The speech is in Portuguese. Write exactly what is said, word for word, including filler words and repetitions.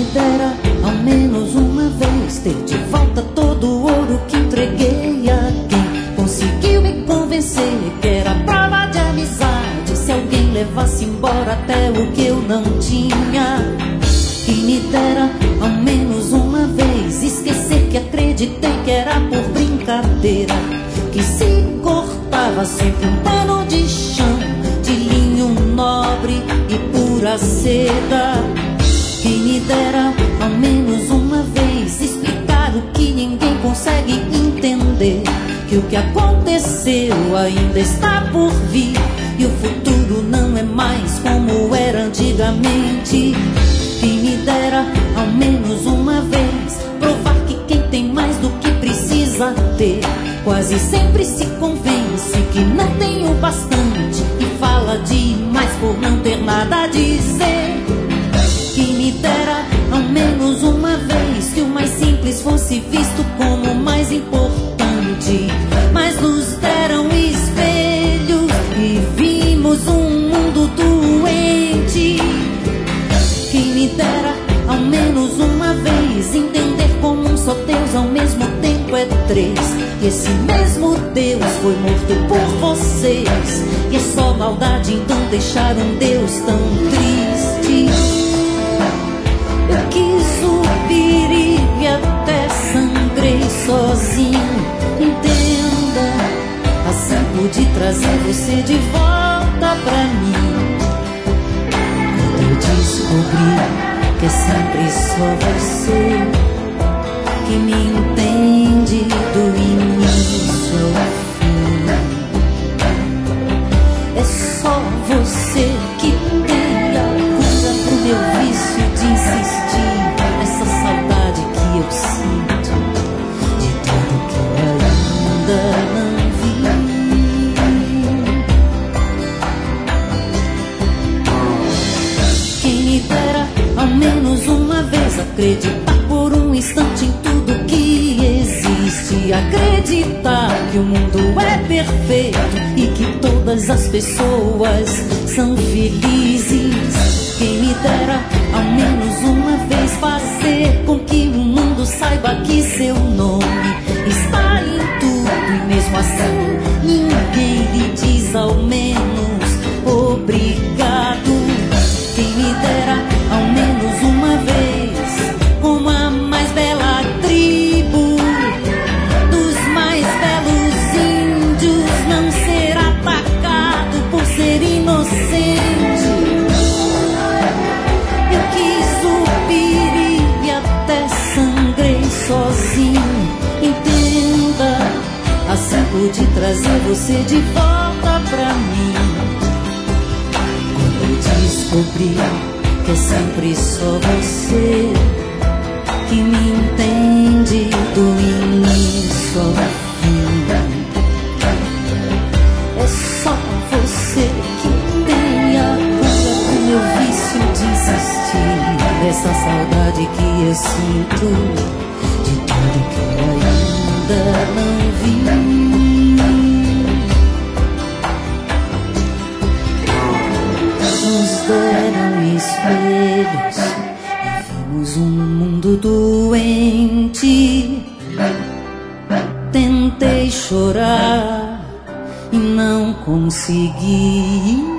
dera ao menos uma vez ter de volta todo o ouro que entreguei a quem conseguiu me convencer que era prova de amizade se alguém levasse embora até o que eu não tinha. Quem me dera ao menos uma vez esquecer que acreditei que era por brincadeira, que se cortava sempre um pano de chão de linho nobre e pura seda. Quem me dera ao menos uma vez explicar o que ninguém consegue entender, que o que aconteceu ainda está por vir e o futuro não é mais como era antigamente. Quem me dera ao menos uma vez provar que quem tem mais do que precisa ter quase sempre se convence que não tem o bastante e fala demais por não ter nada a dizer. Quem me dera ao menos uma vez que o mais simples fosse visto como o mais importante, mas nos deram espelhos e vimos um mundo doente. Quem me dera ao menos uma vez entender como um só Deus ao mesmo tempo é três, e esse mesmo Deus foi morto por vocês, e é só maldade então deixar um Deus tão triste. Eu quis o perigo e até sangrei sozinho, entenda, assim pude trazer você de volta pra mim. Quando eu descobri que é sempre só você que me entende do início ao fim. É só você que tem a cura pro meu vício de insistir nessa saudade que eu sinto de tudo que eu ainda não vi. Quem me dera ao menos uma vez acreditar por um instante em tudo que existe, acreditar que o mundo é perfeito e que todas as pessoas são felizes. Quem me dera ao menos uma vez fazer com que o mundo saiba que seu nome está em tudo e mesmo assim ninguém lhe diz ao menos obrigado. Quem me dera ao menos uma vez como a mais bela tribo dos mais belos índios não ser atacado por ser inocente. Eu quis o perigo e até sangrei sozinho, entenda, assim pude trazer você de volta pra mim. Quando eu descobri que é sempre só você que me entende do início ao fim. É só você que tem a cura pro meu vício de insistir nessa saudade que eu sinto de tudo que eu ainda não vi. Nos deram espelhos e vimos um mundo doente. Tentei chorar e não consegui.